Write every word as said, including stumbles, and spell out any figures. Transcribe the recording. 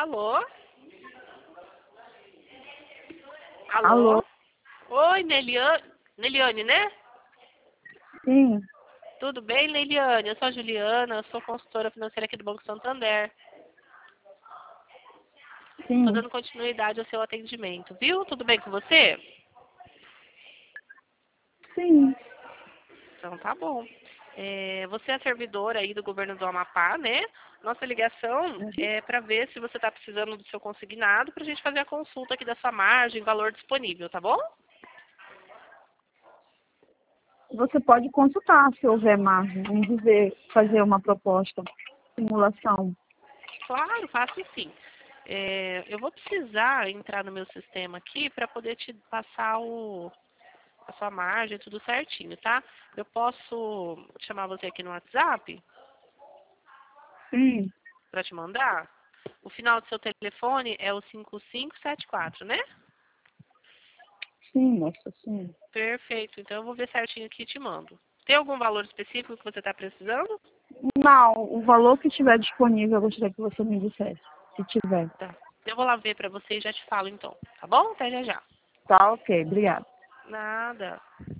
Alô? Alô? Alô? Oi, Neliane, Neliane, né? Sim, Tudo bem, Neliane? Eu sou a Juliana, eu sou consultora financeira aqui do Banco Santander. Estou sim, dando continuidade ao seu atendimento, viu? Tudo bem com você? sim. Então tá bom. É, você é servidora aí do governo do Amapá, né? Nossa ligação é para ver se você está precisando do seu consignado para a gente fazer a consulta aqui da sua margem, valor disponível, tá bom? Você pode consultar se houver margem, em dizer, fazer uma proposta, simulação. Claro, faço sim. É, eu vou precisar entrar no meu sistema aqui para poder te passar o, a sua margem, tudo certinho, tá? Eu posso chamar você aqui no WhatsApp Sim, para te mandar? O final do seu telefone é o cinco cinco sete quatro, né? sim, moça, sim. Perfeito. Então eu vou ver certinho aqui e te mando. Tem algum valor específico que você está precisando? Não, o valor que estiver disponível, eu gostaria que você me dissesse, se tiver. Tá. Eu vou lá ver para você e já te falo então. Tá bom? Até já já. Tá, ok, obrigada. Nada.